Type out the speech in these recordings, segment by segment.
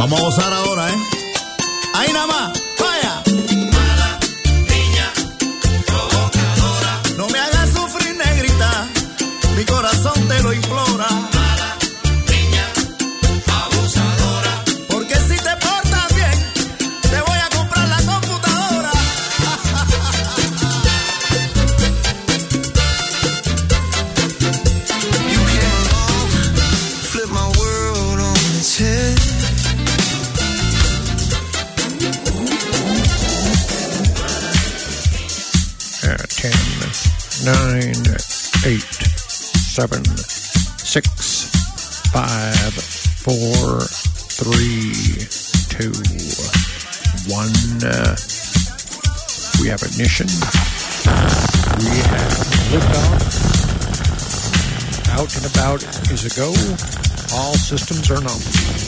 Vamos a gozar ahora, ¿eh? Ahí nada más, vaya. Mala niña, provocadora. No me hagas sufrir, negrita, mi corazón te lo implora. Mala niña, abusadora. Porque si te portas bien, te voy a comprar la computadora. You can flip my world on its head. 10, 9, 8, 7, 6, 5, 4, 3, 2, 1. We have ignition. We have liftoff. Out and About is a go. All systems are nominated.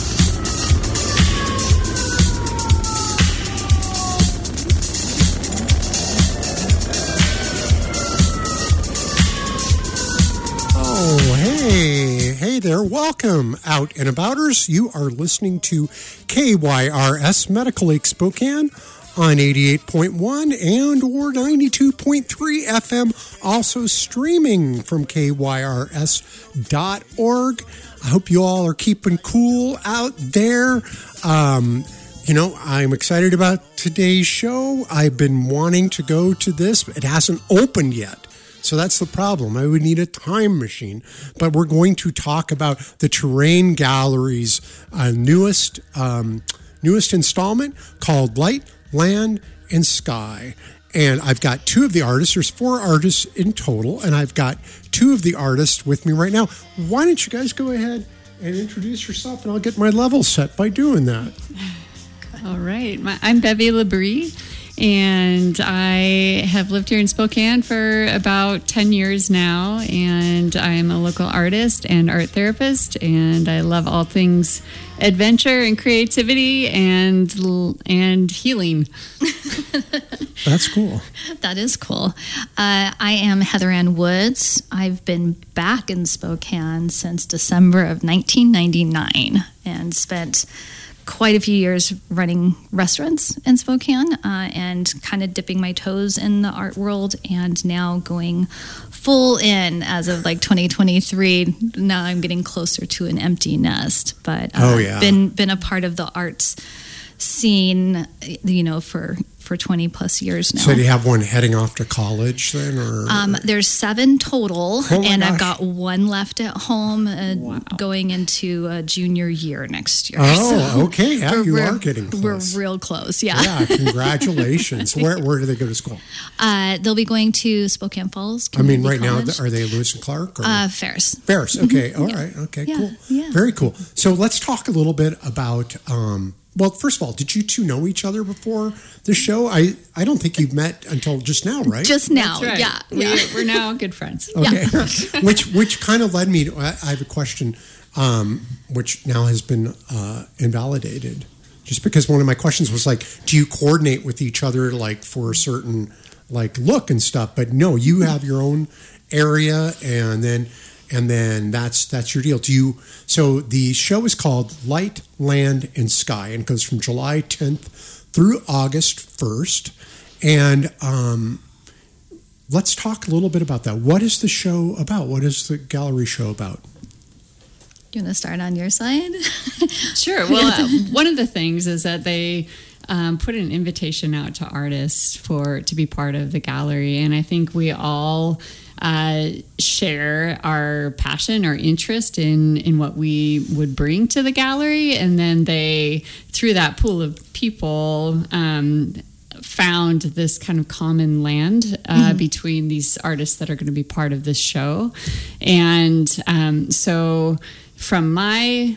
Oh, hey there. Welcome, Out and Abouters. You are listening to KYRS Medical Lake Spokane on 88.1 and or 92.3 FM. Also streaming from kyrs.org. I hope you all are keeping cool out there. I'm excited about today's show. I've been wanting to go to this. It hasn't opened yet. So that's the problem. I would need a time machine. But we're going to talk about the Terrain Gallery's newest installment called Light, Land, and Sky. And I've got two of the artists. There's 4 artists in total, and I've got 2 of the artists with me right now. Why don't you guys go ahead and introduce yourself, and I'll get my level set by doing that. All right. I'm Bevy Labrie. And I have lived here in Spokane for about 10 years now, and I'm a local artist and art therapist, and I love all things adventure and creativity and healing. That's cool. That is cool. I am Heather Ann Woods. I've been back in Spokane since December of 1999 and spent quite a few years running restaurants in Spokane and kind of dipping my toes in the art world, and now going full in as of like 2023. Now I'm getting closer to an empty nest, but been a part of the arts scene, for 20 plus years now. So do you have one heading off to college then? Or there's 7 total, and I've got 1 left at home going into junior year next year. Oh, so okay. Yeah, you are getting close. We're real close, yeah. Yeah, congratulations. Where do they go to school? They'll be going to Spokane Falls Right College. now, are they Lewis and Clark? Or? Ferris. Ferris, okay. All right. Okay, cool. Yeah. Very cool. So let's talk a little bit about... well, first of all, did you 2 know each other before the show? I don't think you've met until just now, right? Just now, That's right. Yeah. We're now good friends. Okay. Yeah. which kind of led me to... I have a question, which now has been invalidated. Just because one of my questions was like, do you coordinate with each other like for a certain like look and stuff? But no, you have your own area, and then that's your deal. So the show is called Light, Land, and Sky, and goes from July 10th through August 1st. And let's talk a little bit about that. What is the show about? What is the gallery show about? You want to start on your side? Sure. Well, one of the things is that they put an invitation out to artists to be part of the gallery, and I think we all share our passion or interest in what we would bring to the gallery, and then they, through that pool of people, found this kind of common land between these artists that are going to be part of this show. And so from my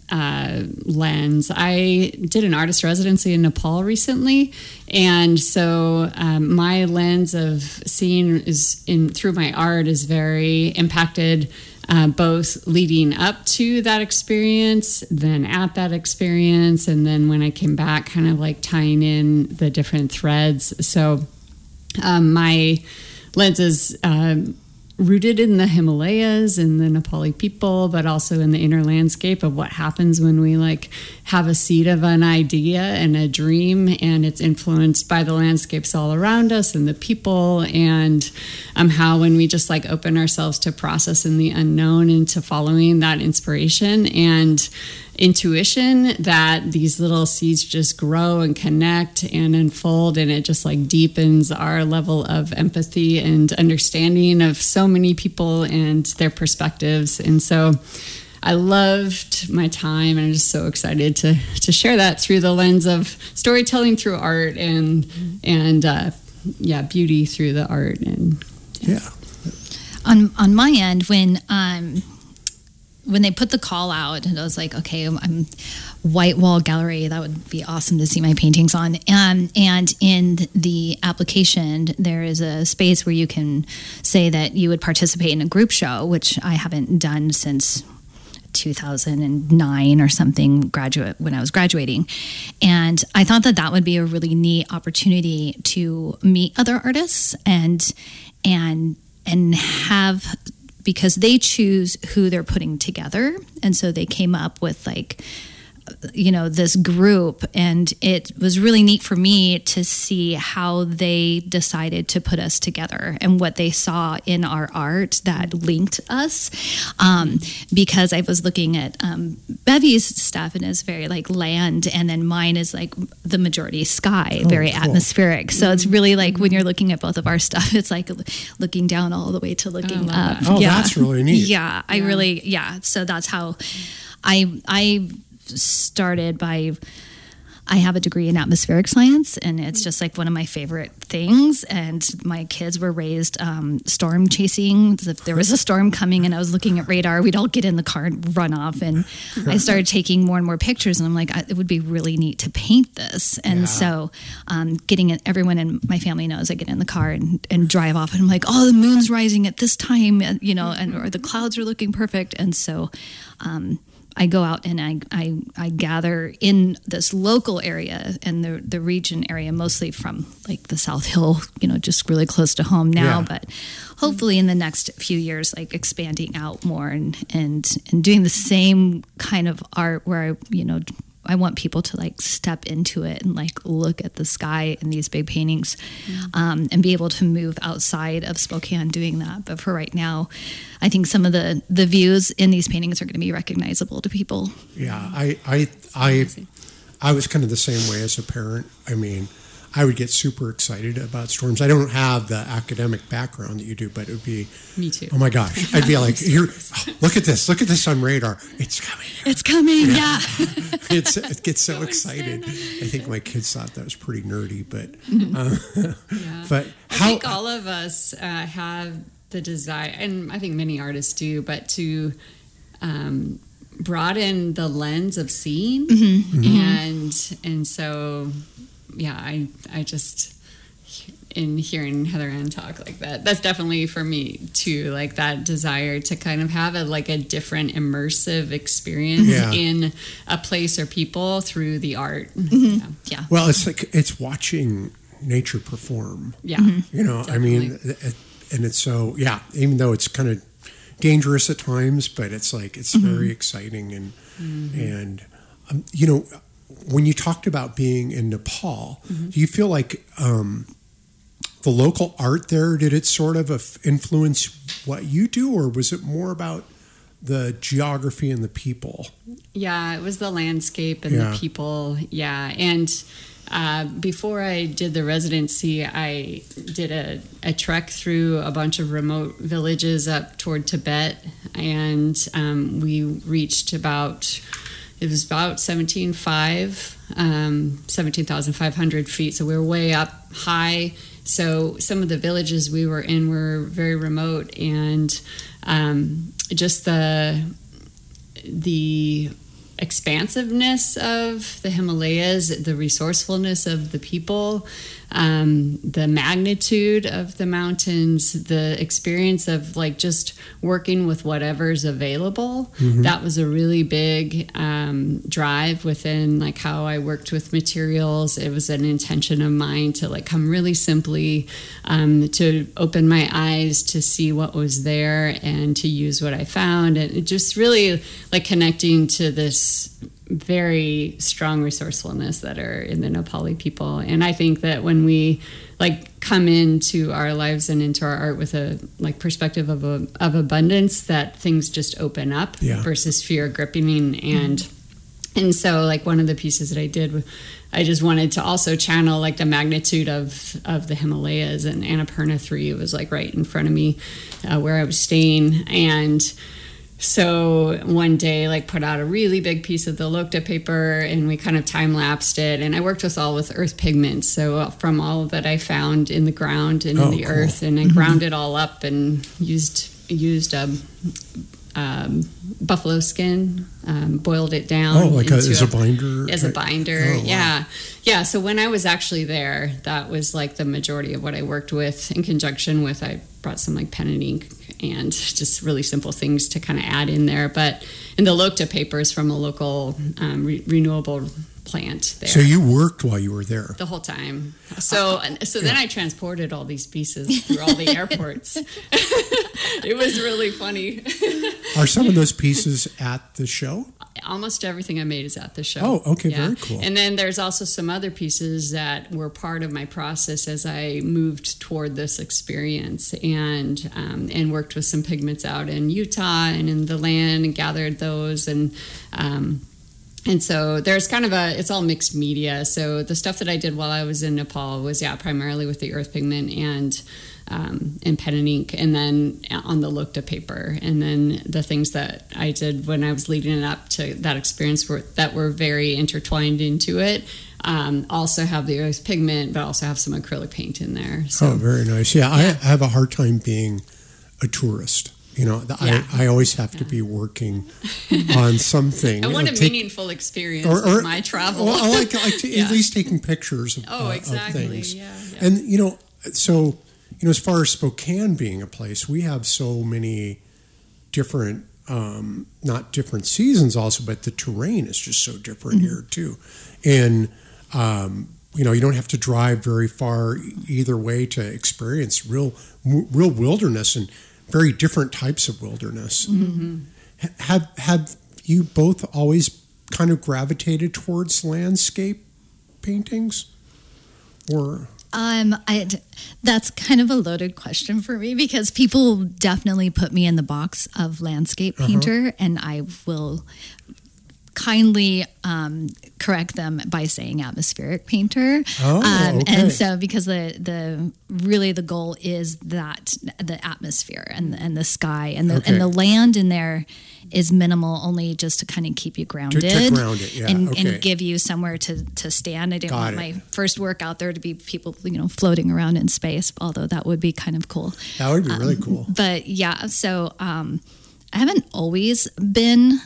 lens, I did an artist residency in Nepal recently, and so my lens of seeing through my art is very impacted, both leading up to that experience, then at that experience, and then when I came back, kind of like tying in the different threads. So my lens is rooted in the Himalayas and the Nepali people, but also in the inner landscape of what happens when we like have a seed of an idea and a dream, and it's influenced by the landscapes all around us and the people, and how when we just like open ourselves to process in the unknown and to following that inspiration and intuition, that these little seeds just grow and connect and unfold, and it just like deepens our level of empathy and understanding of so many people and their perspectives. And so I loved my time, and I'm just so excited to share that through the lens of storytelling through art and beauty through the art. And Yeah. On my end, when they put the call out, and I was like, okay, I'm white wall gallery, that would be awesome to see my paintings on. And in the application, there is a space where you can say that you would participate in a group show, which I haven't done since 2009 or something, when I was graduating. And I thought that would be a really neat opportunity to meet other artists and have, because they choose who they're putting together. And so they came up with like, this group, and it was really neat for me to see how they decided to put us together and what they saw in our art that linked us. Because I was looking at Bevy's stuff, and it's very like land, and then mine is like the majority sky, very cool. Atmospheric. So it's really like when you're looking at both of our stuff, it's like looking down all the way to looking up. Oh, that's really neat. Yeah, so that's how I started by, I have a degree in atmospheric science, and it's just like one of my favorite things. And my kids were raised storm chasing. If there was a storm coming and I was looking at radar, we'd all get in the car and run off. And I started taking more and more pictures, and I'm like, it would be really neat to paint this. And so getting it, everyone in my family knows I get in the car and drive off, and I'm like, oh, the moon's rising at this time, or the clouds are looking perfect. And so I go out and I gather in this local area and the region area, mostly from like the South Hill, just really close to home now, but hopefully in the next few years, like expanding out more and doing the same kind of art where I want people to like step into it and like look at the sky in these big paintings, and be able to move outside of Spokane doing that. But for right now, I think some of the views in these paintings are going to be recognizable to people. Yeah, I was kind of the same way as a parent. I mean, I would get super excited about storms. I don't have the academic background that you do, but it would be... Me too. Oh my gosh. I'd be like, here, look at this on radar. It's coming. It's coming, yeah. It gets so excited. I think my kids thought that was pretty nerdy, but... But I think all of us have the desire, and I think many artists do, but to broaden the lens of seeing. And so... Yeah, I just, in hearing Heather Ann talk like that, that's definitely for me too, like that desire to kind of have a different immersive experience in a place or people through the art. Yeah. Well, it's watching nature perform. Yeah. Definitely. I mean, and it's so, even though it's kind of dangerous at times, but it's like, it's very exciting. And when you talked about being in Nepal, do you feel like the local art there, did it sort of influence what you do, or was it more about the geography and the people? Yeah, it was the landscape and the people. Yeah. And before I did the residency, I did a trek through a bunch of remote villages up toward Tibet, and we reached about 17,500 feet. So we were way up high. So some of the villages we were in were very remote, and just the expansiveness of the Himalayas, the resourcefulness of the people, the magnitude of the mountains, the experience of like just working with whatever's available. That was a really big drive within like how I worked with materials. It was an intention of mine to like come really simply, to open my eyes to see what was there and to use what I found, and it just really like connecting to this very strong resourcefulness that are in the Nepali people. And I think that when we like come into our lives and into our art with a like perspective of abundance, that things just open up versus fear gripping. And so like one of the pieces that I did, I just wanted to also channel like the magnitude of the Himalayas, and Annapurna 3 was like right in front of me where I was staying. And so one day, like put out a really big piece of the Lokta paper, and we kind of time-lapsed it. And I worked with earth pigments. So from all that I found in the ground and in the earth, and I ground it all up and used buffalo skin, boiled it down. Like as a binder? As a binder, yeah. So when I was actually there, that was like the majority of what I worked with. In conjunction with, I brought some like pen and ink and just really simple things to kind of add in there. But in the Lokta papers from a local renewable plant there. So you worked while you were there? The whole time. So then I transported all these pieces through all the airports. It was really funny. Are some of those pieces at the show? Almost everything I made is at the show. Oh, okay, very cool. And then there's also some other pieces that were part of my process as I moved toward this experience, and worked with some pigments out in Utah and in the land, and gathered those, and so there's kind of it's all mixed media. So the stuff that I did while I was in Nepal was primarily with the earth pigment and pen and ink, and then on the Lokta paper. And then the things that I did when I was leading it up to that experience that were very intertwined into it, also have the earth pigment, but also have some acrylic paint in there. So, very nice. I have a hard time being a tourist. I always have to be working on something. I want a meaningful experience with my travel. I like to at least taking pictures of, exactly. Of things. Yeah. And, so, as far as Spokane being a place, we have so many different, not different seasons also, but the terrain is just so different here too. And, you don't have to drive very far either way to experience real wilderness and very different types of wilderness. Have you both always kind of gravitated towards landscape paintings, or? That's kind of a loaded question for me, because people definitely put me in the box of landscape painter, and I will kindly correct them by saying atmospheric painter. Okay. And so because the goal is that the atmosphere and the sky and the land in there is minimal, only just to kind of keep you grounded to ground it, and give you somewhere to stand. I didn't want my first work out there to be people floating around in space, although that would be kind of cool. That would be really cool. But so I haven't always been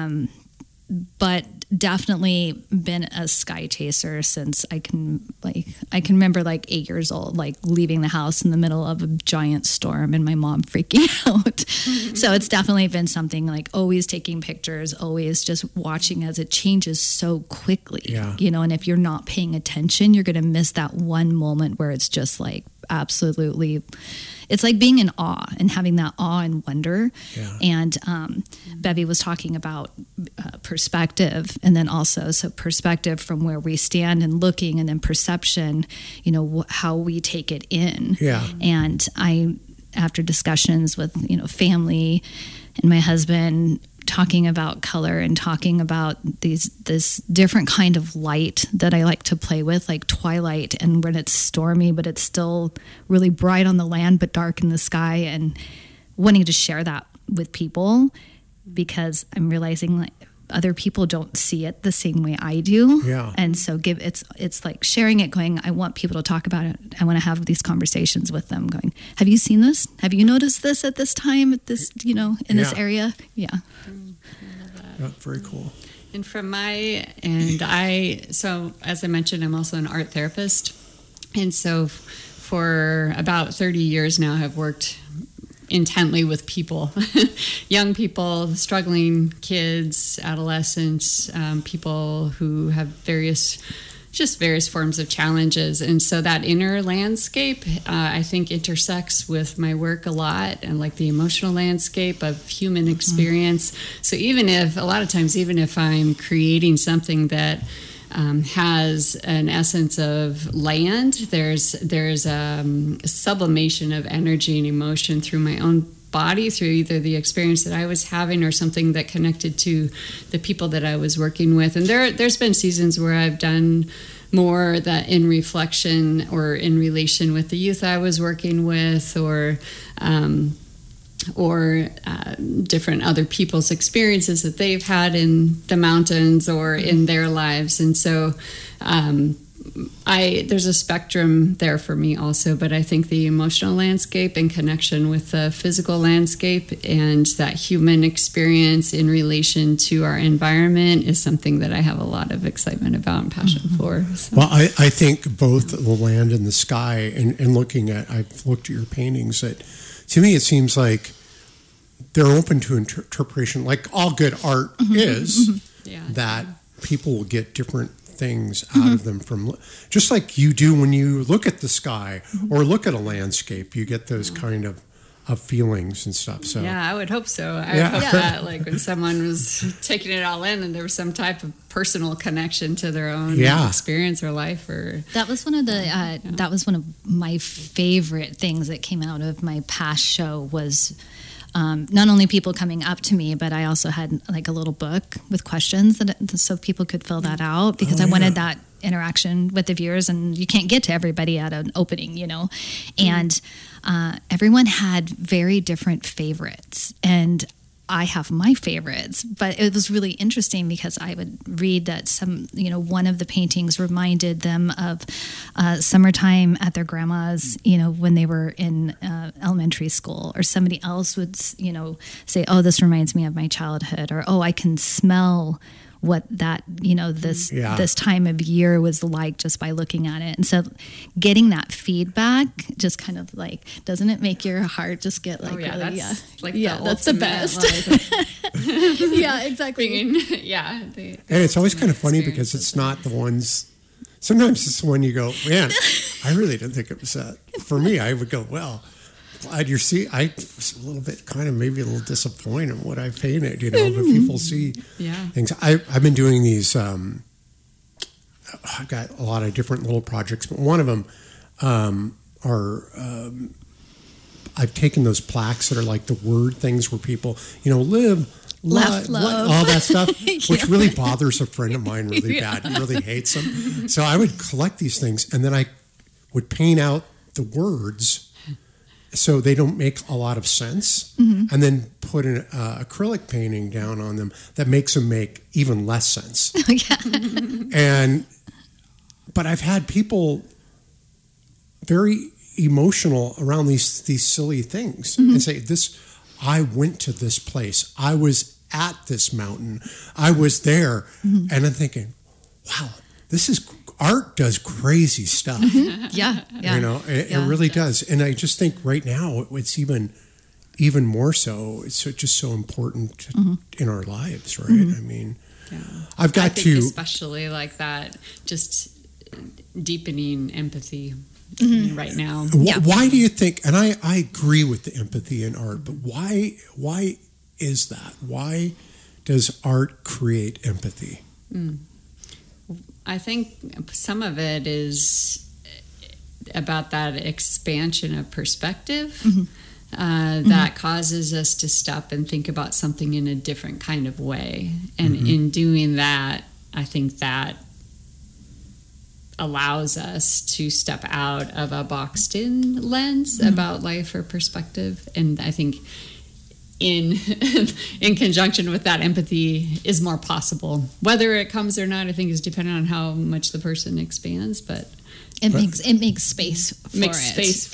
but definitely been a sky chaser since I can remember 8 years old, leaving the house in the middle of a giant storm and my mom freaking out. So it's definitely been something always taking pictures, always just watching as it changes so quickly. Yeah. And if you're not paying attention, you're going to miss that one moment where it's just absolutely, it's like being in awe and having that awe and wonder. Yeah. And Bevy was talking about perspective, and then also perspective from where we stand and looking, and then perception, how we take it in. Yeah. And I, after discussions with family and my husband, talking about color and talking about this different kind of light that I like to play with, like twilight, and when it's stormy but it's still really bright on the land but dark in the sky, and wanting to share that with people, because I'm realizing other people don't see it the same way I do. Yeah. And so it's like sharing it, going, I want people to talk about it. I want to have these conversations with them, going, have you seen this? Have you noticed this at this time, at this, in this area? Yeah. Yeah, very cool. And from my end, so as I mentioned, I'm also an art therapist. And so for about 30 years now, I've worked intently with people, young people, struggling kids, adolescents, people who have various forms of challenges. And so that inner landscape, I think, intersects with my work a lot, and like the emotional landscape of human experience. So even if I'm creating something that has an essence of land, there's a sublimation of energy and emotion through my own body, through either the experience that I was having or something that connected to the people that I was working with. And there's been seasons where I've done more that in reflection or in relation with the youth I was working with, or different other people's experiences that they've had in the mountains or in their lives. And so there's a spectrum there for me also, but I think the emotional landscape in connection with the physical landscape and that human experience in relation to our environment is something that I have a lot of excitement about and passion for. So. Well, I think both the land and the sky, and I've looked at your paintings, that to me it seems like they're open to interpretation, like all good art is, that people will get different things out of them from, just like you do when you look at the sky or look at a landscape, you get those kind of feelings and stuff. So yeah, I would hope so. I would hope that, like, when someone was taking it all in and there was some type of personal connection to their own experience or life, or that was one of the that was one of my favorite things that came out of my past show was not only people coming up to me, but I also had like a little book with questions so people could fill that out, because I wanted that interaction with the viewers, and you can't get to everybody at an opening, and everyone had very different favorites, and I have my favorites, but it was really interesting because I would read that one of the paintings reminded them of summertime at their grandma's, when they were in elementary school, or somebody else would, say, oh, this reminds me of my childhood, or, oh, I can smell what that, this time of year was like just by looking at it. And so getting that feedback just kind of like, doesn't it make your heart just get like, that's the best. Yeah, exactly. And it's always kind of funny because it's not the ones, sometimes it's the one you go, man, I really didn't think it was that. For me, I would go, well, I was a little bit maybe a little disappointed in what I painted, but people see things. I've been doing these, I've got a lot of different little projects, but one of them are, I've taken those plaques that are like the word things where people, live, love, all that stuff, which really bothers a friend of mine really bad. He really hates them. So I would collect these things, and then I would paint out the words so they don't make a lot of sense, and then put an acrylic painting down on them that makes them make even less sense. But I've had people very emotional around these silly things and say, I went to this place, I was at this mountain, I was there, and I'm thinking, wow, art does crazy stuff. It really does. And I just think right now it's even more so. It's just so important in our lives, right? I mean, I've got especially like that, just deepening empathy right now. Why do you think? And I agree with the empathy in art, but why is that? Why does art create empathy? I think some of it is about that expansion of perspective that causes us to stop and think about something in a different kind of way. And in doing that, I think that allows us to step out of a boxed-in lens about life or perspective. And I think in conjunction with that, empathy is more possible. Whether it comes or not, I think, is dependent on how much the person expands. But it makes space for it.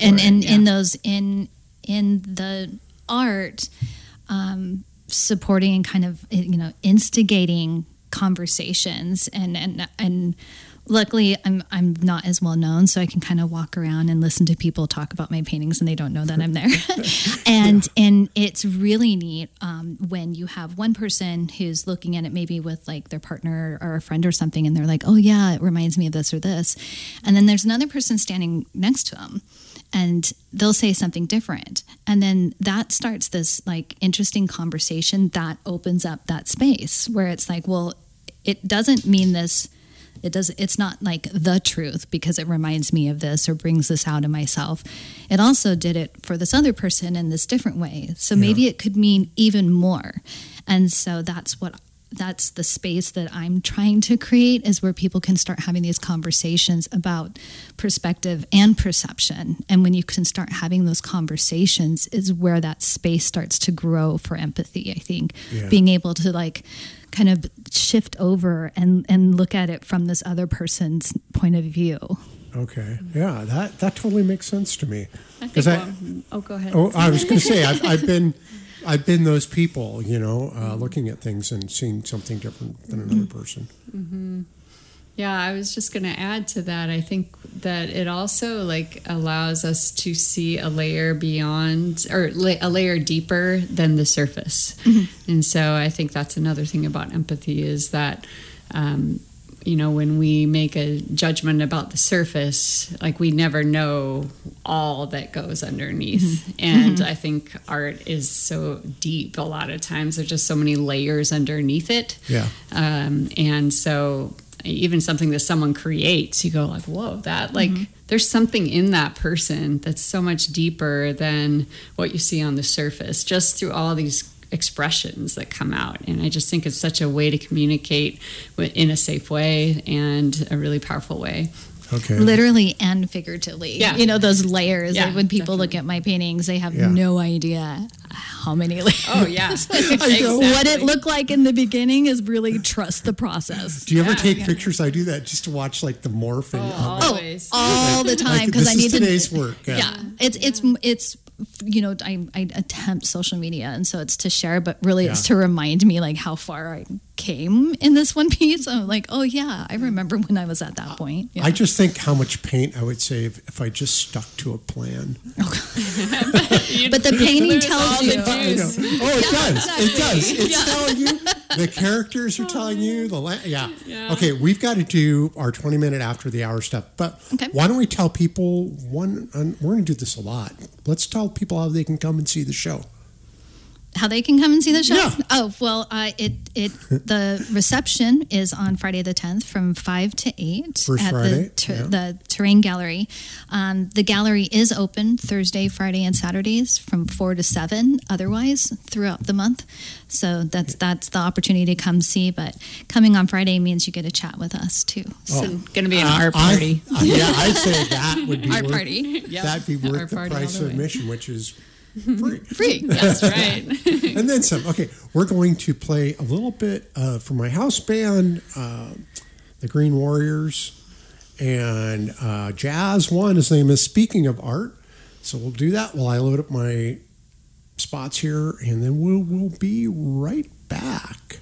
In the art, supporting and kind of instigating conversations and luckily I'm not as well known, so I can kind of walk around and listen to people talk about my paintings, and they don't know that I'm there. And it's really neat when you have one person who's looking at it maybe with like their partner or a friend or something, and they're like, oh yeah, it reminds me of this or this, and then there's another person standing next to them, and they'll say something different, and then that starts this like interesting conversation that opens up that space where it's like, well, it doesn't mean this. It's not like the truth because it reminds me of this or brings this out of myself. It also did it for this other person in this different way. So maybe it could mean even more. And so that's the space that I'm trying to create, is where people can start having these conversations about perspective and perception. And when you can start having those conversations is where that space starts to grow for empathy, I think. Being able to like kind of shift over and look at it from this other person's point of view. Okay. Yeah, that totally makes sense to me. Go ahead. Oh, I was going to say, I've been those people, looking at things and seeing something different than another person. Mm-hmm. Yeah, I was just going to add to that. I think that it also like allows us to see a layer beyond, or a layer deeper than the surface. Mm-hmm. And so I think that's another thing about empathy is that, when we make a judgment about the surface, like we never know all that goes underneath. Mm-hmm. And I think art is so deep. A lot of times there's just so many layers underneath it. Yeah. And so even something that someone creates, you go like, whoa, that like there's something in that person that's so much deeper than what you see on the surface, just through all these expressions that come out. And I just think it's such a way to communicate in a safe way and a really powerful way. Okay. Literally and figuratively. Yeah. Those layers. Yeah, when people definitely. look at my paintings, they have no idea how many layers. Oh, yeah. Exactly. What it looked like in the beginning is really trust the process. Do you ever take pictures? I do that just to watch like the morphing. Always. All the time, because this I need is today's work. Yeah. It's I attempt social media, and so it's to share, but really it's to remind me like how far I came in this one piece. I'm like, oh yeah, I remember when I was at that point. Yeah. I just think how much paint I would save if I just stuck to a plan. But the painting tells you. Oh, it does. Exactly. It does. It's telling you. The characters are telling you. Okay, we've got to do our 20-minute after the hour stuff. But why don't we tell people we're going to do this a lot. Let's tell people how they can come and see the show. How they can come and see the show? Yeah. Oh, well, the reception is on Friday the 10th from 5 to 8 First at Friday, the Terrain Gallery. The gallery is open Thursday, Friday, and Saturdays from 4 to 7 otherwise throughout the month. So that's the opportunity to come see. But coming on Friday means you get to chat with us, too. So it's going to be an art party. I'd say that would be art party. That'd be worth the price of admission, which is free. That's right. And then some. Okay, we're going to play a little bit from my house band, the Green Warriors, and jazz one. His name is Speaking of Art. So we'll do that while I load up my spots here, and then we'll be right back.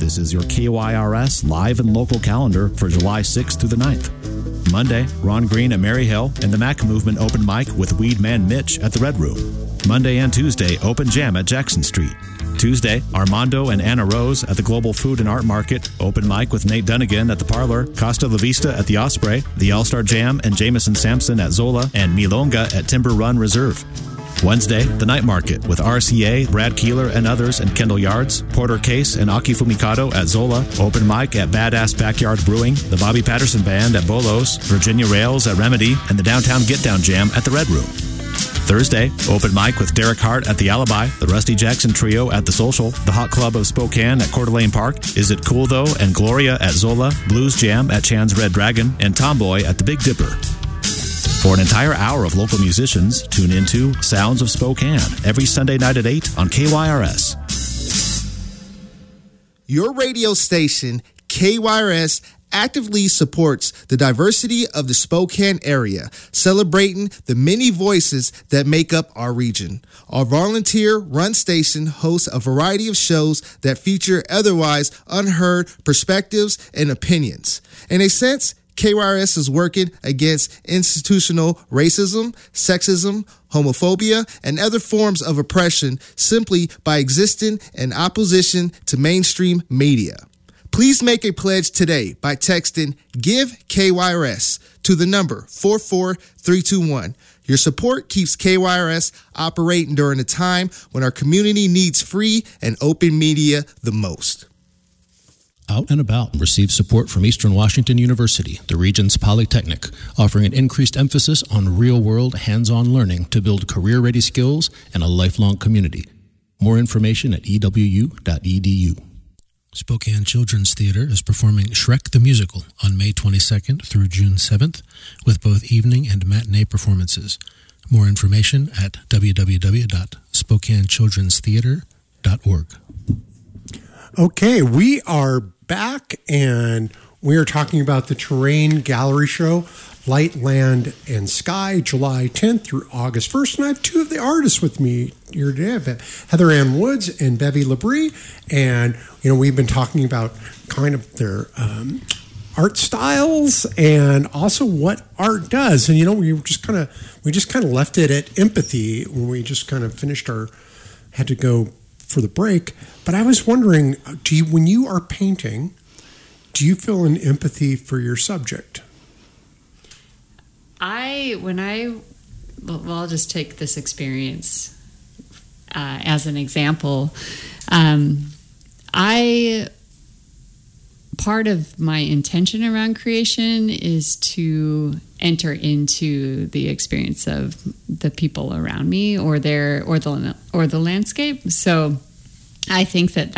This is your KYRS live and local calendar for July 6th through the 9th. Monday, Ron Green at Mary Hill and the Mac Movement open mic with Weed Man Mitch at the Red Room. Monday and Tuesday, open jam at Jackson Street. Tuesday, Armando and Anna Rose at the Global Food and Art Market, open mic with Nate Dunnigan at the Parlor, Costa La Vista at the Osprey, the All-Star Jam and Jameson Sampson at Zola, and Milonga at Timber Run Reserve. Wednesday, the Night Market with RCA, Brad Keeler and others and Kendall Yards, Porter Case and Aki Fumikado at Zola, open mic at Badass Backyard Brewing, the Bobby Patterson Band at Bolos, Virginia Rails at Remedy, and the Downtown Get Down Jam at the Red Room. Thursday, open mic with Derek Hart at the Alibi, the Rusty Jackson Trio at the Social, the Hot Club of Spokane at Coeur d'Alene Park, Is It Cool Though and Gloria at Zola, Blues Jam at Chan's Red Dragon, and Tomboy at the Big Dipper. For an entire hour of local musicians, tune into Sounds of Spokane every Sunday night at 8 on KYRS. Your radio station, KYRS, actively supports the diversity of the Spokane area, celebrating the many voices that make up our region. Our volunteer-run station hosts a variety of shows that feature otherwise unheard perspectives and opinions. In a sense, KYRS is working against institutional racism, sexism, homophobia, and other forms of oppression simply by existing in opposition to mainstream media. Please make a pledge today by texting GIVE KYRS to the number 44321. Your support keeps KYRS operating during a time when our community needs free and open media the most. Out and About receives support from Eastern Washington University, the region's polytechnic, offering an increased emphasis on real-world, hands-on learning to build career-ready skills and a lifelong community. More information at ewu.edu. Spokane Children's Theater is performing Shrek the Musical on May 22nd through June 7th with both evening and matinee performances. More information at www.spokanechildrenstheater.org. Okay, we are back and we are talking about the Terrain Gallery Show, Light, Land, and Sky, July 10th through August 1st. And I have two of the artists with me here today. I have Heather Ann Woods and Bevy Labrie. And, we've been talking about kind of their art styles and also what art does. And, we just kind of left it at empathy when we just kind of had to go for the break. But I was wondering, when you are painting, do you feel an empathy for your subject? I'll just take this experience as an example. Part of my intention around creation is to enter into the experience of the people around me or the landscape. So I think that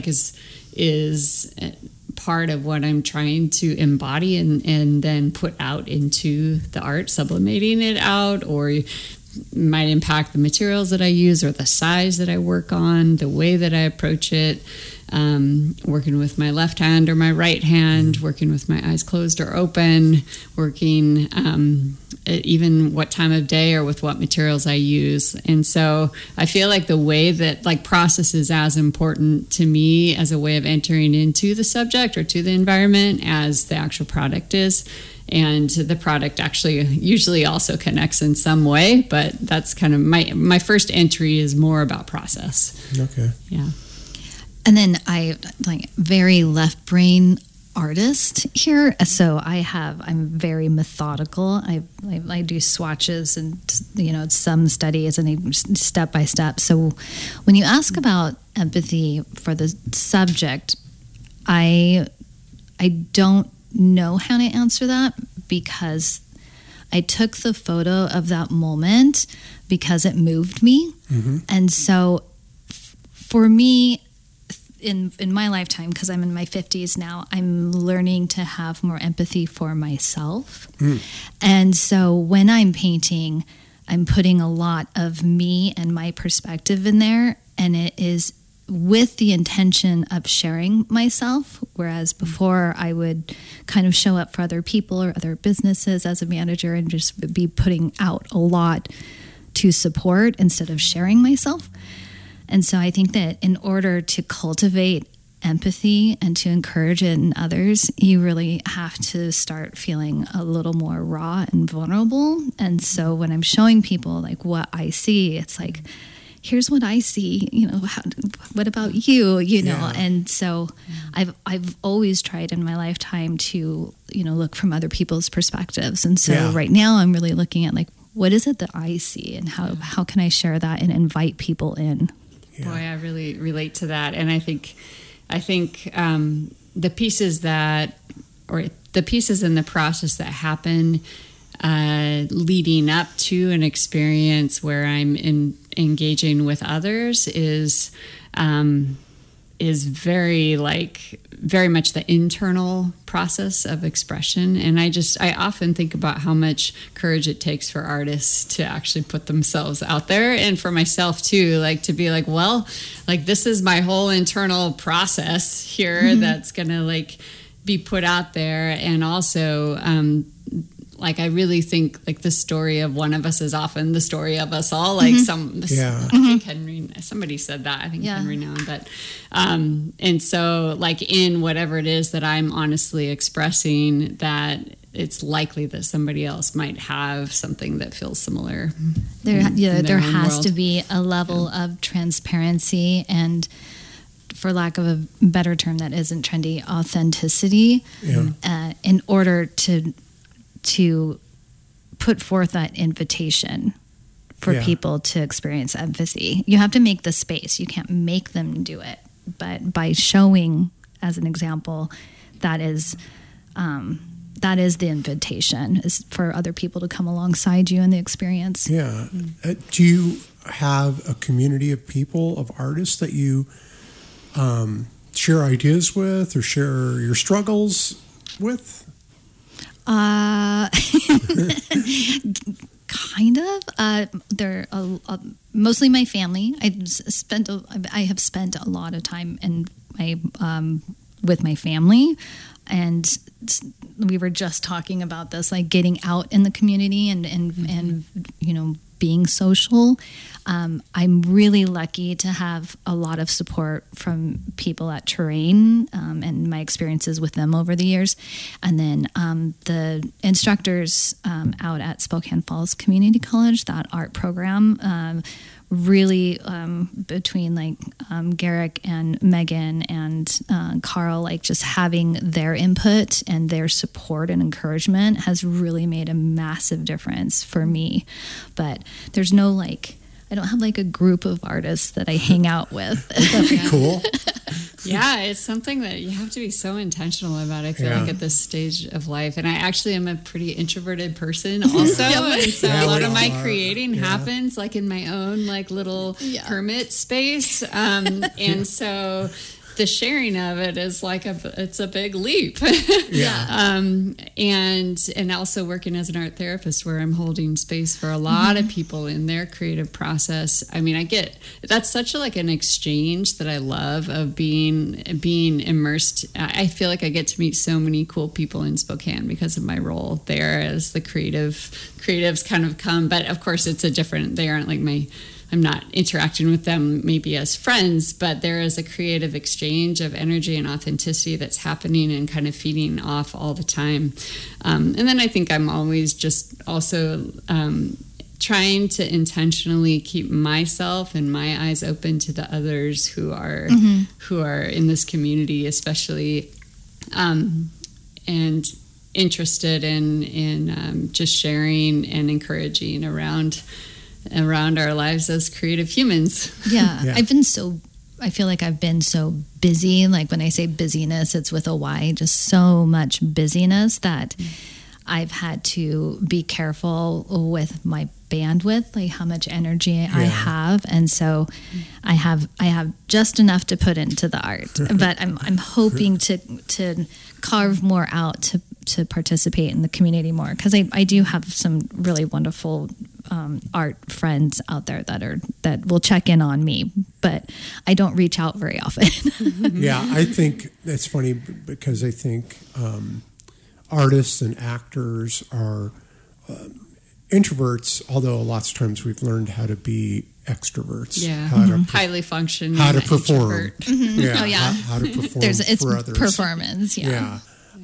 is part of what I'm trying to embody and then put out into the art, sublimating it out, or might impact the materials that I use or the size that I work on, the way that I approach it, working with my left hand or my right hand, working with my eyes closed or open, working even what time of day or with what materials I use. And so I feel like the way that process is as important to me as a way of entering into the subject or to the environment as the actual product is. And the product actually usually also connects in some way, but that's kind of my first entry is more about process. Okay. Yeah. And then I very left brain artist here, so I'm very methodical. I do swatches and some studies and step by step. So when you ask about empathy for the subject, I don't know how to answer that because I took the photo of that moment because it moved me. Mm-hmm. And so for me, in my lifetime, because I'm in my 50s now, I'm learning to have more empathy for myself. And so when I'm painting, I'm putting a lot of me and my perspective in there, and it is with the intention of sharing myself, whereas before I would kind of show up for other people or other businesses as a manager and just be putting out a lot to support instead of sharing myself. And so I think that in order to cultivate empathy and to encourage it in others, you really have to start feeling a little more raw and vulnerable. And so when I'm showing people like what I see, it's like, here's what I see, what about you, Yeah. And so I've always tried in my lifetime to, look from other people's perspectives. And so Yeah. right now I'm really looking at like, what is it that I see and how can I share that and invite people in? Yeah. Boy, I really relate to that, and I think the pieces in the process that happen leading up to an experience where I'm engaging with others is very much the internal process of expression. And I often think about how much courage it takes for artists to actually put themselves out there, and for myself too, like to be like, well, like this is my whole internal process here that's gonna like be put out there. And also I really think like the story of one of us is often the story of us all. Like I think somebody said that. I think Henry Nouwen. But and so like in whatever it is that I'm honestly expressing, that it's likely that somebody else might have something that feels similar. There has world. to be a level of transparency and, for lack of a better term that isn't trendy, authenticity, in order to put forth that invitation for people to experience empathy. You have to make the space. You can't make them do it. But by showing, as an example, that is the invitation, is for other people to come alongside you in the experience. Yeah. Do you have a community of people, of artists that you share ideas with or share your struggles with? Kind of. They're mostly my family. I have spent a lot of time with my family, and we were just talking about this, like getting out in the community and being social. I'm really lucky to have a lot of support from people at Terrain and my experiences with them over the years. And then the instructors out at Spokane Falls Community College, that art program, really between like Garrick and Megan and Carl, like just having their input and their support and encouragement has really made a massive difference for me. But there's no I don't have like a group of artists that I hang out with. That'd be cool. Yeah, it's something that you have to be so intentional about, I feel like, at this stage of life. And I actually am a pretty introverted person also. And so a lot of my creating happens like in my own like little hermit space. And so the sharing of it is like it's a big leap. And also working as an art therapist, where I'm holding space for a lot of people in their creative process. I mean, that's such an exchange that I love, of being immersed. I feel like I get to meet so many cool people in Spokane because of my role there as the creatives kind of come. But of course they aren't like I'm not interacting with them maybe as friends, but there is a creative exchange of energy and authenticity that's happening and kind of feeding off all the time. And then I think I'm always just also trying to intentionally keep myself and my eyes open to the others who are in this community, especially, and interested in just sharing and encouraging around our lives as creative humans. Yeah. I feel like I've been so busy. Like when I say busyness, it's with a Y, just so much busyness that I've had to be careful with my bandwidth, like how much energy I have. And so I have just enough to put into the art, but I'm hoping to carve more out to participate in the community more, because I do have some really wonderful art friends out there that will check in on me, but I don't reach out very often. Yeah, I think that's funny, because I think artists and actors are introverts, although lots of times we've learned how to be extroverts. Yeah. How to Highly functioning. how to perform. introvert. Yeah. Oh, yeah. How to perform It's for others. performance. Yeah.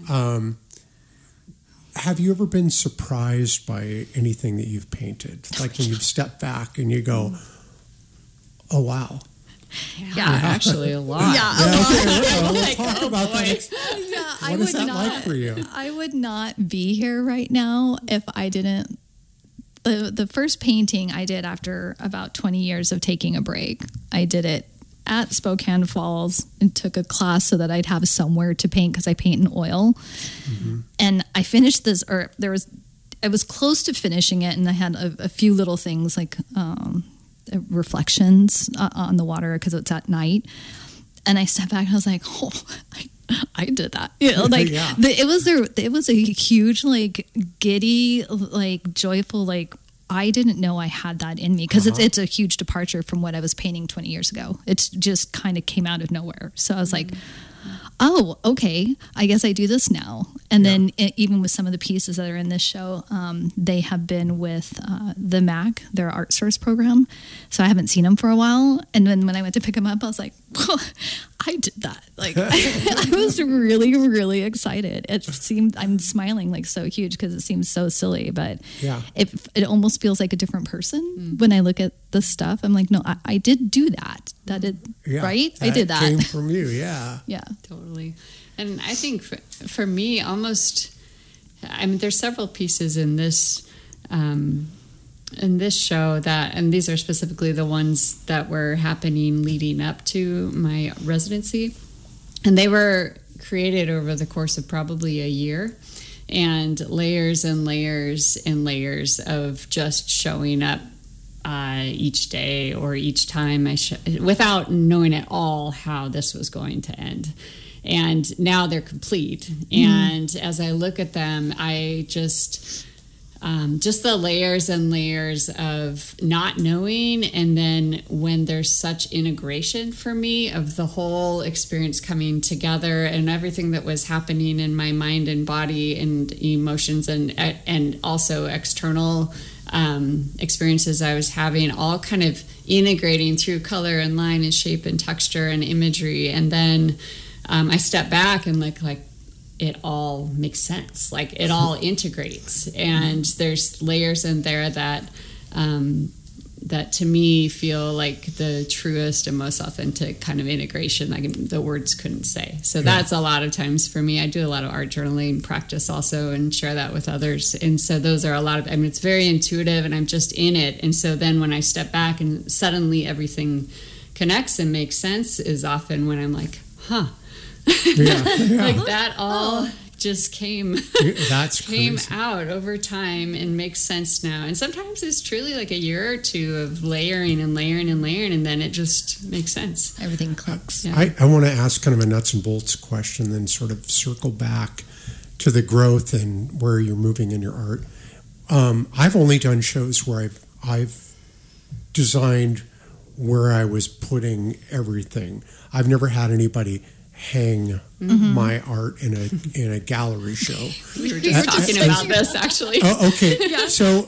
Have you ever been surprised by anything that you've painted? Like when you've stepped back and you go, "Oh wow." Yeah. Actually, a lot. Yeah. Let's talk about that. Yeah, What is that like for you? I would not be here right now if I didn't. The first painting I did after about 20 years of taking a break, I did it at Spokane Falls and took a class so that I'd have somewhere to paint because I paint in oil. Mm-hmm. And I finished this, or I was close to finishing it, and I had a few little things like reflections on the water because it's at night. And I stepped back and I was like, oh, I did that. You know, like Yeah. it was a huge, like giddy, like joyful, like I didn't know I had that in me because it's a huge departure from what I was painting 20 years ago. It's just kind of came out of nowhere. So I was like, oh, okay, I guess I do this now. And then even with some of the pieces that are in this show, they have been with the MAC, their art source program. So I haven't seen them for a while. And then when I went to pick them up, I was like, oh, I did that. Like I was really, really excited. I'm smiling like so huge because it seems so silly, but it almost feels like a different person when I look at the stuff. I'm like, no, I did do that. Right? I did that. Came from you, yeah. Yeah. Totally. And I think for me, there's several pieces in this show and these are specifically the ones that were happening leading up to my residency. And they were created over the course of probably a year, and layers and layers and layers of just showing up each day or each time without knowing at all how this was going to end. And now they're complete. And as I look at them, I just the layers and layers of not knowing, and then when there's such integration for me of the whole experience coming together and everything that was happening in my mind and body and emotions and also external experiences I was having, all kind of integrating through color and line and shape and texture and imagery. And then I step back and like it all makes sense. Like it all integrates, and there's layers in there that to me feel like the truest and most authentic kind of integration the words couldn't say. So that's a lot of times for me. I do a lot of art journaling practice also and share that with others. And so those are a lot of, it's very intuitive and I'm just in it. And so then when I step back and suddenly everything connects and makes sense is often when I'm like, huh. Like that all just came out over time and makes sense now. And sometimes it's truly like a year or two of layering and layering and layering, and then it just makes sense. Everything clicks. I want to ask kind of a nuts and bolts question, then sort of circle back to the growth and where you're moving in your art. I've only done shows where I've designed where I was putting everything. I've never had anybody hang my art in a gallery show. We were just talking about this actually. Oh, okay. So,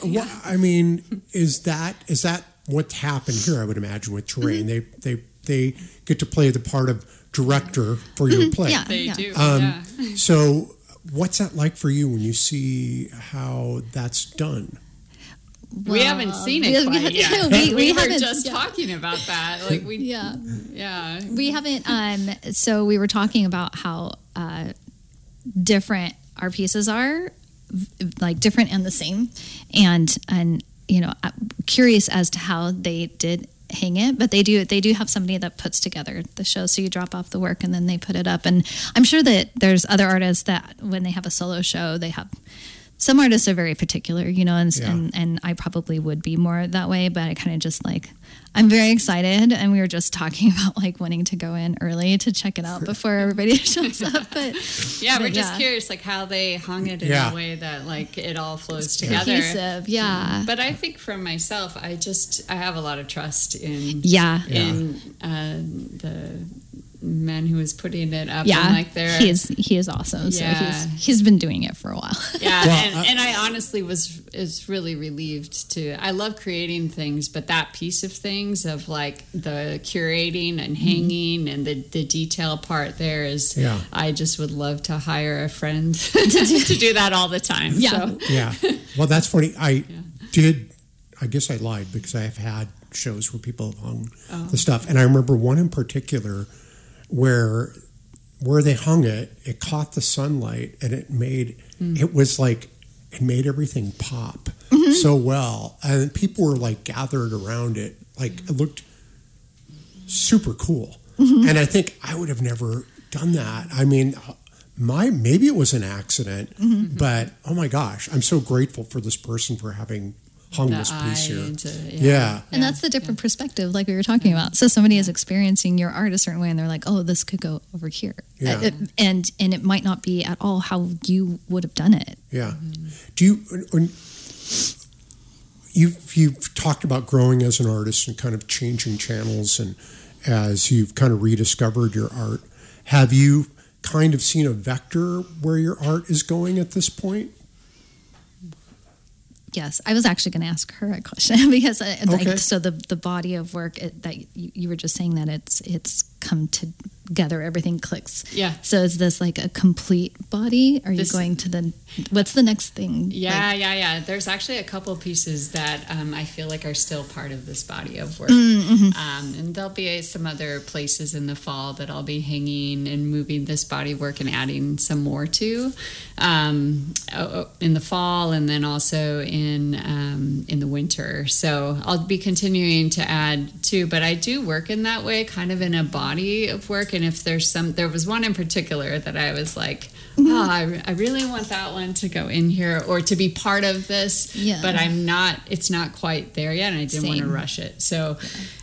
is that what happened here? I would imagine with Terrain, they get to play the part of director for your play. Yeah, they do. So, what's that like for you when you see how that's done? We haven't seen it quite yet. We were just talking about that. Like we haven't. So we were talking about how different our pieces are, like different and the same, and curious as to how they did hang it, but they do have somebody that puts together the show. So you drop off the work and then they put it up. And I'm sure that there's other artists that when they have a solo show, they have. Some artists are very particular, and I probably would be more that way, but I kind of just I'm very excited, and we were just talking about wanting to go in early to check it out before everybody shows up. But we're just curious, how they hung it in a way that it all flows together. Cohesive, yeah. But I think for myself, I have a lot of trust in man who was putting it up. Yeah, and like there, he is awesome. Yeah. So he's been doing it for a while. Yeah, Well, and I honestly is really relieved to. I love creating things, but that piece of things of like the curating and hanging and the detail part there is. Yeah. I just would love to hire a friend to do that all the time. Yeah. So. Yeah. Well, that's funny. I guess I lied because I have had shows where people have hung the stuff. And I remember one in particular where they hung it, it caught the sunlight and it made everything pop so well. And people were like gathered around it. Like it looked super cool. And I think I would have never done that. I mean, maybe it was an accident, but oh my gosh, I'm so grateful for this person for having hung this piece here. Yeah. And that's the different perspective, like we were talking about. So somebody is experiencing your art a certain way, and they're like, "Oh, this could go over here," and it might not be at all how you would have done it. Yeah. Do you've talked about growing as an artist and kind of changing channels, and as you've kind of rediscovered your art, have you kind of seen a vector where your art is going at this point? Yes, I was actually going to ask her a question because Okay. so the body of work that you were just saying that it's come together, everything clicks. Yeah. So is this like a complete body? Are you This- going to what's the next thing? Yeah. There's actually a couple pieces that I feel like are still part of this body of work. And there'll be some other places in the fall that I'll be hanging and moving this body of work and adding some more to in the fall, and then also in the winter. So I'll be continuing to add too, but I do work in that way, kind of in a body of work. And if there was one in particular that I was like, I really want that one to go in here or to be part of this, but it's not quite there yet, and I didn't want to rush it. So,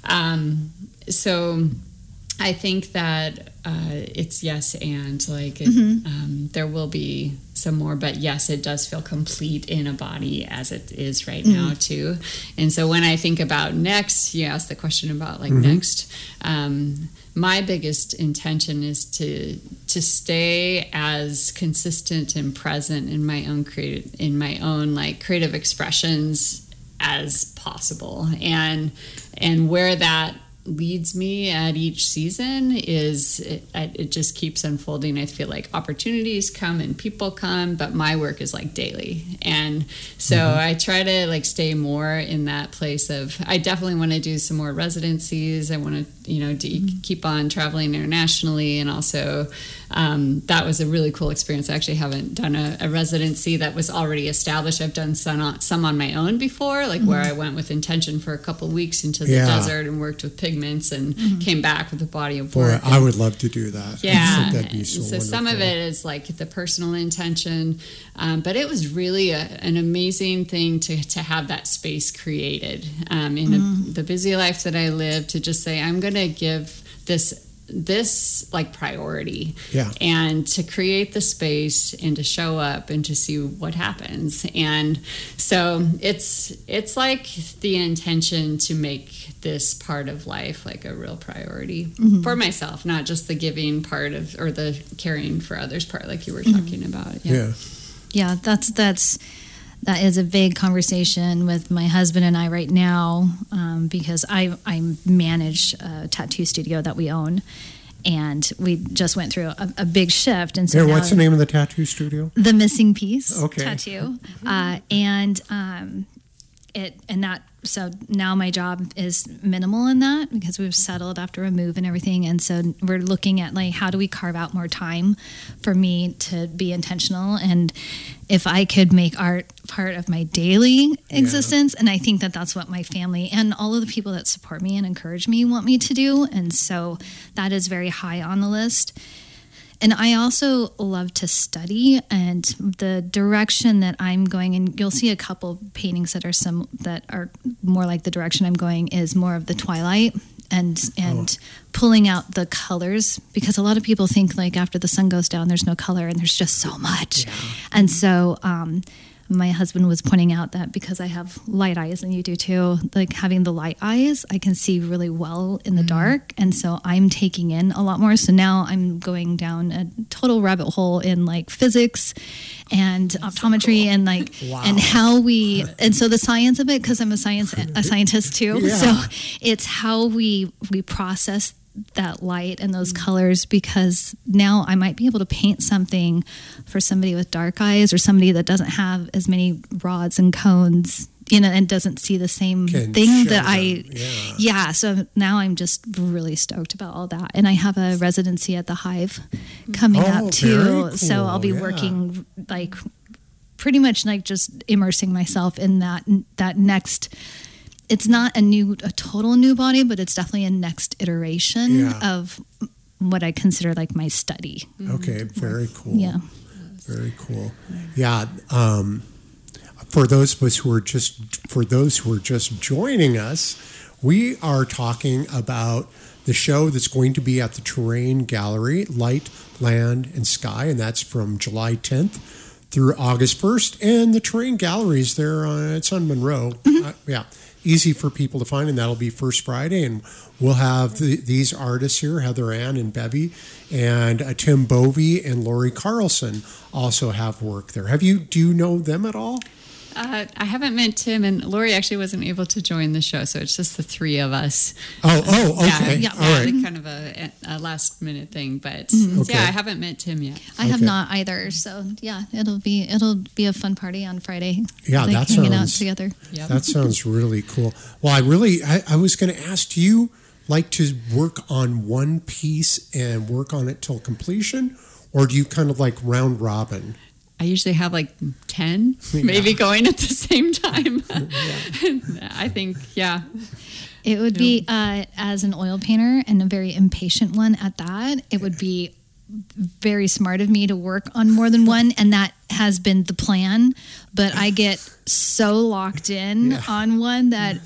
so I think that it's yes, and like there will be some more, but yes, it does feel complete in a body as it is right now too. And so when I think about next, you asked the question about like next. My biggest intention is to stay as consistent and present in my own creative expressions as possible, and where that leads me at each season is it just keeps unfolding. I feel like opportunities come and people come, but my work is like daily, and so I try to like stay more in that place of I definitely want to do some more residencies. I want to keep on traveling internationally, and also that was a really cool experience. I actually haven't done a residency that was already established. I've done some on my own before, like where I went with intention for a couple of weeks into the desert and worked with pigments and came back with a body of work. Boy, I would love to do that. Yeah, I just think that'd be so wonderful. some of it is like the personal intention, but it was really an amazing thing to have that space created in the busy life that I live, to just say I'm going to give this like priority, and to create the space and to show up and to see what happens. And so it's like the intention to make this part of life like a real priority for myself, not just the giving part or the caring for others part like you were talking about. Yeah, that is a big conversation with my husband and I right now, because I manage a tattoo studio that we own, and we just went through a big shift. And so now, what's the name of the tattoo studio? The Missing Piece Okay. Tattoo, So now my job is minimal in that because we've settled after a move and everything. And so we're looking at like, how do we carve out more time for me to be intentional? And if I could make art part of my daily existence, and I think that that's what my family and all of the people that support me and encourage me want me to do. And so that is very high on the list. And I also love to study, and the direction that I'm going, and you'll see a couple paintings that are more like the direction I'm going, is more of the twilight and pulling out the colors, because a lot of people think like after the sun goes down there's no color, and there's just so much. And so my husband was pointing out that because I have light eyes and you do too, like having the light eyes, I can see really well in the dark. And so I'm taking in a lot more. So now I'm going down a total rabbit hole in like physics and optometry and like, and how we, and so the science of it, because I'm a scientist too. Yeah. So it's how we process that light and those colors, because now I might be able to paint something for somebody with dark eyes or somebody that doesn't have as many rods and cones, you know, and doesn't see the same Can thing show that them. So now I'm just really stoked about all that. And I have a residency at the Hive coming up too. very cool. So I'll be working like pretty much like just immersing myself in that next. It's not a total new body, but it's definitely a next iteration of what I consider like my study. Okay, very cool. Yeah. Very cool. Yeah. For those of us who are just joining us, we are talking about the show that's going to be at the Terrain Gallery, Light, Land, and Sky, and that's from July 10th through August 1st. And the Terrain Gallery is there. It's on Monroe. Easy for people to find, and that'll be first Friday. And we'll have these artists here, Heather Ann and Bevy, and Tim Bovey and Lori Carlson also have work there. Do you know them at all? I haven't met Tim, and Lori actually wasn't able to join the show, so it's just the three of us. Okay. Yeah, all right. Kind of a last minute thing, but Okay. yeah, I haven't met Tim yet. I have not either. So yeah, it'll be a fun party on Friday. Yeah, like that hanging sounds out together. Yep. That sounds really cool. Well, I was going to ask, do you like to work on one piece and work on it till completion, or do you kind of like round robin? I usually have like 10 maybe going at the same time. I think, It would be, as an oil painter and a very impatient one at that, it would be very smart of me to work on more than one, and that has been the plan. But I get so locked in on one that,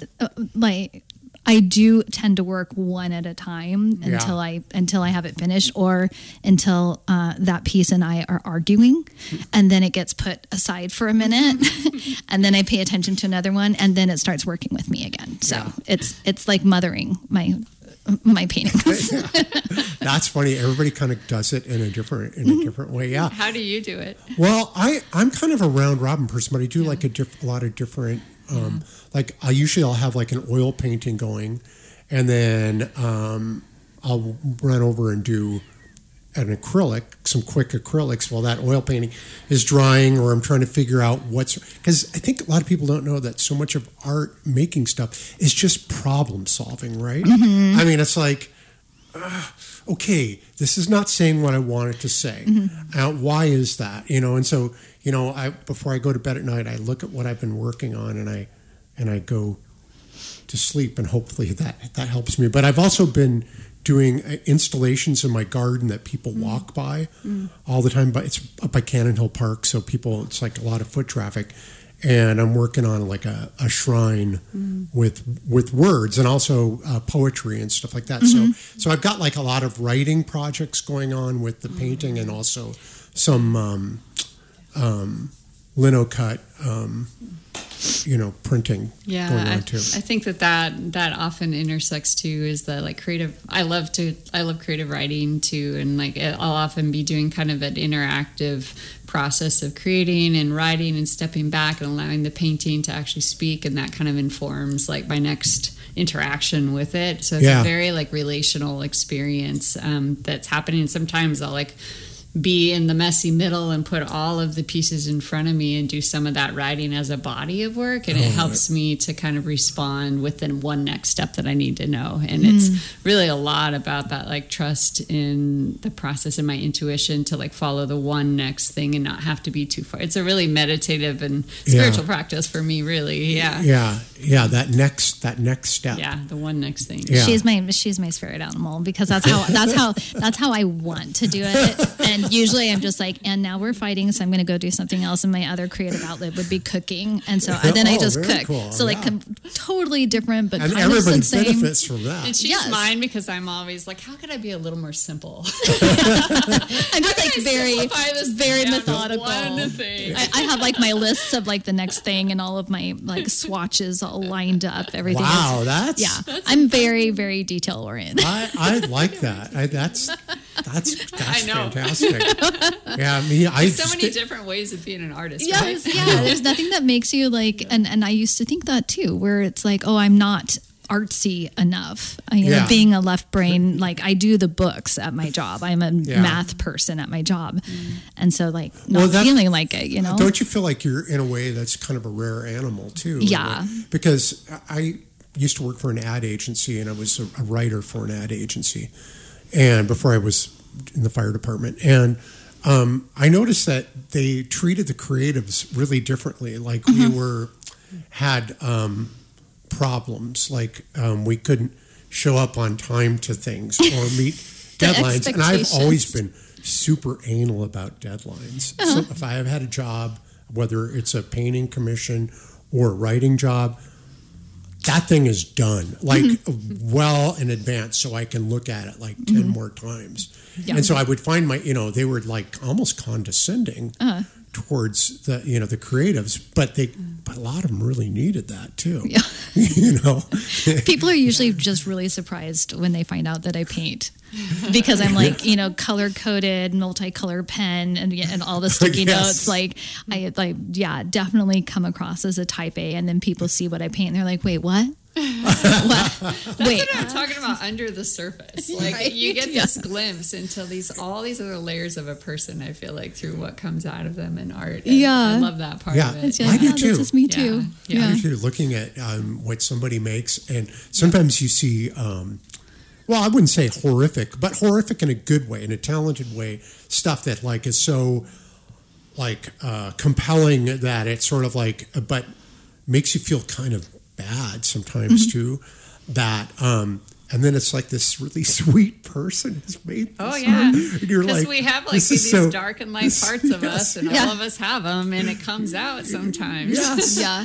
I do tend to work one at a time until I have it finished, or until that piece and I are arguing, and then it gets put aside for a minute, and then I pay attention to another one, and then it starts working with me again. So it's like mothering my paintings. That's funny. Everybody kind of does it in a different way. Yeah. How do you do it? Well, I'm kind of a round robin person, but I do like a lot of different. Like I'll have like an oil painting going, and then I'll run over and do an acrylic, some quick acrylics while that oil painting is drying, or I'm trying to figure out because I think a lot of people don't know that so much of art making stuff is just problem solving, right? Mm-hmm. I mean, it's like, okay, this is not saying what I want it to say. Mm-hmm. Why is that? And so, before I go to bed at night, I look at what I've been working on, and I go to sleep, and hopefully that helps me. But I've also been doing installations in my garden that people walk by all the time. But it's up by Cannon Hill Park, so it's like a lot of foot traffic. And I'm working on like a shrine with words, and also poetry and stuff like that. Mm-hmm. So I've got like a lot of writing projects going on with the painting, and also some lino cut, printing going on too. I think that often intersects too, is the like creative. I love creative writing too, and like I'll often be doing kind of an interactive process of creating and writing and stepping back and allowing the painting to actually speak, and that kind of informs like my next interaction with it. So it's a very like relational experience that's happening. Sometimes I'll like be in the messy middle and put all of the pieces in front of me and do some of that writing as a body of work, and it helps me to kind of respond within one next step that I need to know. And it's really a lot about that like trust in the process and my intuition to like follow the one next thing and not have to be too far. It's a really meditative and spiritual practice for me, really. That next step. The one next thing. She's my spirit animal, because that's how I want to do it. And And usually I'm just like, and now we're fighting, so I'm going to go do something else. And my other creative outlet would be cooking. And so then I just very cook. cool. So like totally different, but And kind of everybody the same. benefits from that. And she's Yes. mine because I'm always like, how could I be a little more simple? I'm just like very, Simplify this very down to methodical. one thing. I have like my lists of like the next thing and all of my like swatches all lined up. Everything. Wow, is, that's yeah. I'm very, very detail oriented. I like that. That's I know. fantastic. Yeah, I mean, I There's so just many different ways of being an artist. Yes, right? yeah. There's nothing that makes you like, and I used to think that too, where it's like, oh, I'm not artsy enough. You know, Yeah. being a left brain, like I do the books at my job. I'm a Yeah. math person at my job, and so like not Well, that- feeling like it. You know, Don't you feel like you're in a way that's kind of a rare animal too? Yeah. Because I used to work for an ad agency and I was a writer for an ad agency, and before I was in the fire department, and I noticed that they treated the creatives really differently. Like we had problems, like we couldn't show up on time to things or meet deadlines, and I've always been super anal about deadlines. So if I have had a job, whether it's a painting commission or a writing job, that thing is done like well in advance so I can look at it like 10 more times. Yeah. And so I would find they were like almost condescending towards the the creatives, but a lot of them really needed that too. Yeah. People are usually just really surprised when they find out that I paint. Because I'm like, color coded, multicolor pen, and all the sticky notes. Like, I definitely come across as a type A, and then people see what I paint, and they're like, "Wait, what? What? Wait." That's what I'm talking about under the surface. Like Right? you get this glimpse into all these other layers of a person. I feel like through what comes out of them in art. And I love that part of it. It's I do too. This is me too. Yeah. I do too. Looking at what somebody makes, and sometimes you see. Well, I wouldn't say horrific, but horrific in a good way, in a talented way. Stuff that like is so like compelling that it's sort of like, but makes you feel kind of bad sometimes too. That and then it's like this really sweet person has made this. Oh yeah, and you're because like, we have like this these is so- dark and light parts of us, and all of us have them, and it comes out sometimes. Yes. Yeah,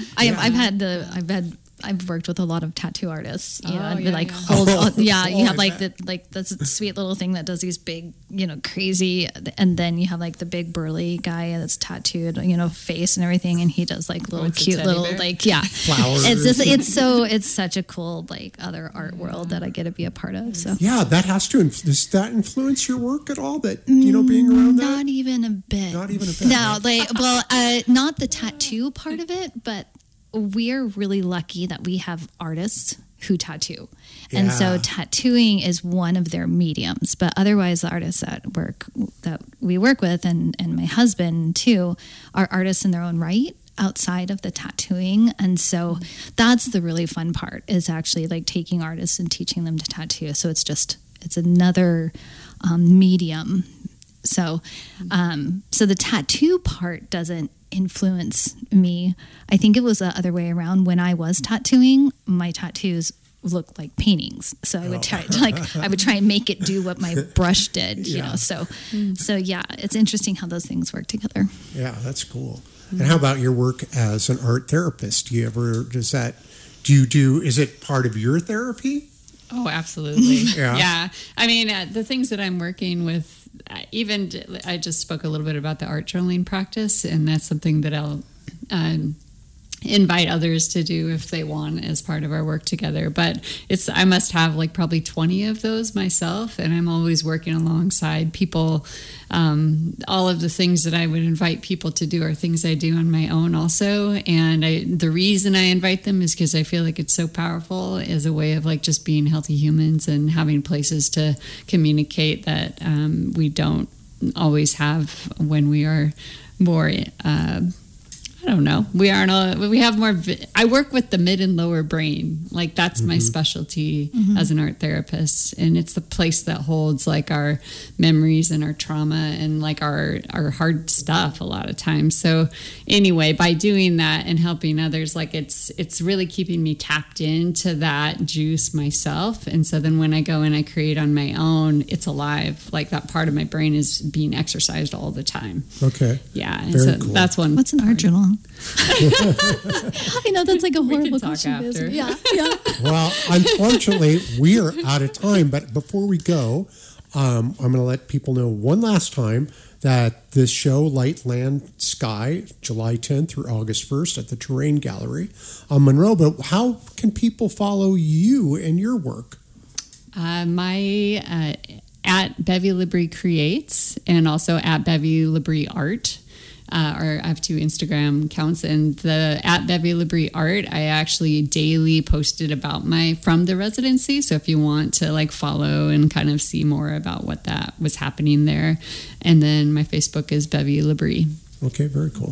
I've worked with a lot of tattoo artists, and yeah, like yeah. hold, you have I like this sweet little thing that does these big, crazy, and then you have like the big burly guy that's tattooed, face and everything, and he does like little it's a cute teddy little bear? flowers. It's such a cool like other art world that I get to be a part of. So Yeah, that has to. Does that influence your work at all? That being around that. not even a bit. Not even a bit. No, not the tattoo part of it, but we're really lucky that we have artists who tattoo. And so Yeah. tattooing is one of their mediums, but otherwise the artists that we work with and my husband too are artists in their own right outside of the tattooing. And so that's the really fun part, is actually like taking artists and teaching them to tattoo. So it's another medium. So the tattoo part doesn't influence me. I think it was the other way around. When I was tattooing, my tattoos looked like paintings, so I would try and make it do what my brush did, you know. So yeah, it's interesting how those things work together. Yeah, that's cool. And how about your work as an art therapist? Is it part of your therapy? Oh, absolutely. Yeah. Yeah. I mean, the things that I'm working with, I just spoke a little bit about the art journaling practice, and that's something that I'll invite others to do if they want as part of our work together. But I must have like probably 20 of those myself, and I'm always working alongside people. All of the things that I would invite people to do are things I do on my own also, and the reason I invite them is because I feel like it's so powerful as a way of like just being healthy humans and having places to communicate that we don't always have when we are more I don't know. We have more. I work with the mid and lower brain. Like that's my specialty as an art therapist, and it's the place that holds like our memories and our trauma and like our hard stuff a lot of times. So anyway, by doing that and helping others, like it's really keeping me tapped into that juice myself. And so then when I go and I create on my own, it's alive. Like that part of my brain is being exercised all the time. Okay. Yeah, and Very so cool. that's one. What's an art journal? I know that's like a horrible talk question. after. Yeah. Well, unfortunately, we are out of time. But before we go, I'm going to let people know one last time that this show, Light, Land, Sky, July 10th through August 1st at the Terrain Gallery on Monroe. But how can people follow you and your work? At Bevy Libri Creates and also at Bevy Libri Art. Or I have 2 Instagram accounts, and the at Bevy Libri Art, I actually daily posted about from the residency. So if you want to like follow and kind of see more about what that was happening there, and then my Facebook is Bevy Libri. Okay, very cool.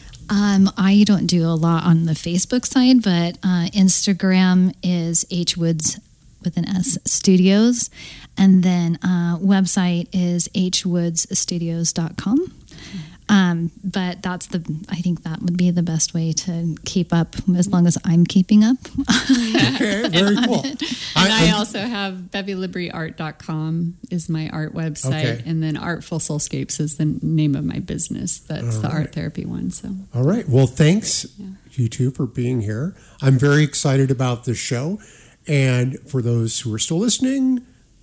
I don't do a lot on the Facebook side, but Instagram is hwoods with an S Studios, and then website is hwoodsstudios.com. But I think that would be the best way to keep up as long as I'm keeping up. Okay, very cool. And I also have BevyLibriArt.com is my art website. Okay. And then Artful Soulscapes is the name of my business. That's All the right. art therapy one. So. All right. Well, thanks, you two, for being here. I'm very excited about this show. And for those who are still listening,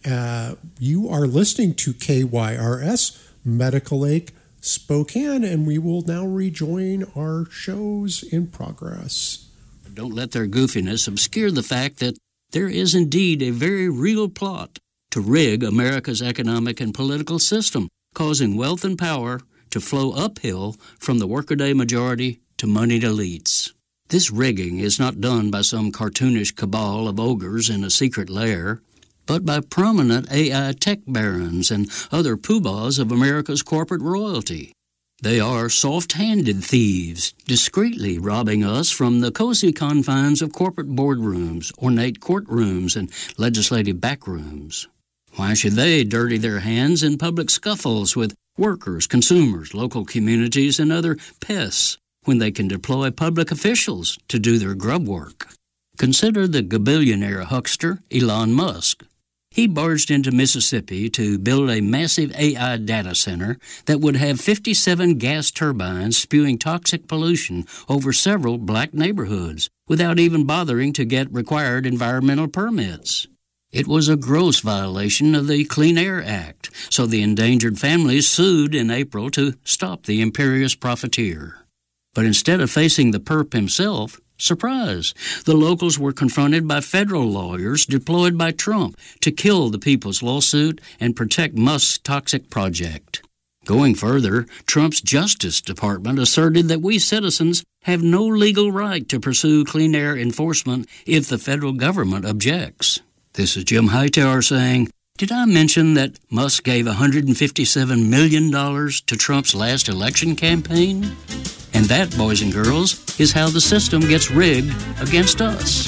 you are listening to KYRS, Medical Lake, Spokane, and we will now rejoin our shows in progress. Don't let their goofiness obscure the fact that there is indeed a very real plot to rig America's economic and political system, causing wealth and power to flow uphill from the workaday majority to moneyed elites. This rigging is not done by some cartoonish cabal of ogres in a secret lair, but by prominent AI tech barons and other poobahs of America's corporate royalty. They are soft-handed thieves, discreetly robbing us from the cozy confines of corporate boardrooms, ornate courtrooms, and legislative backrooms. Why should they dirty their hands in public scuffles with workers, consumers, local communities, and other pests when they can deploy public officials to do their grub work? Consider the gabillionaire huckster Elon Musk. He barged into Mississippi to build a massive AI data center that would have 57 gas turbines spewing toxic pollution over several black neighborhoods without even bothering to get required environmental permits. It was a gross violation of the Clean Air Act, so the endangered families sued in April to stop the imperious profiteer. But instead of facing the perp himself, surprise, the locals were confronted by federal lawyers deployed by Trump to kill the people's lawsuit and protect Musk's toxic project. Going further, Trump's Justice Department asserted that we citizens have no legal right to pursue clean air enforcement if the federal government objects. This is Jim Hightower saying, did I mention that Musk gave $157 million to Trump's last election campaign? And that, boys and girls, is how the system gets rigged against us.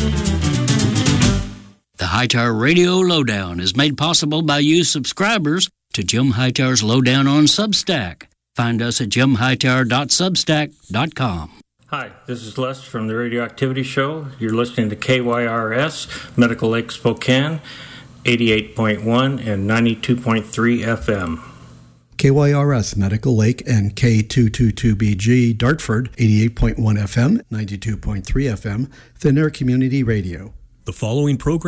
The Hightower Radio Lowdown is made possible by you subscribers to Jim Hightower's Lowdown on Substack. Find us at jimhightower.substack.com. Hi, this is Les from the Radioactivity Show. You're listening to KYRS, Medical Lake Spokane, 88.1 and 92.3 FM. KYRS Medical Lake and K222BG Dartford, 88.1 FM, 92.3 FM, Thin Air Community Radio. The following program